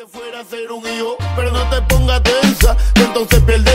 te fuera a hacer un hijo, pero no te pongas tensa, que entonces pierdes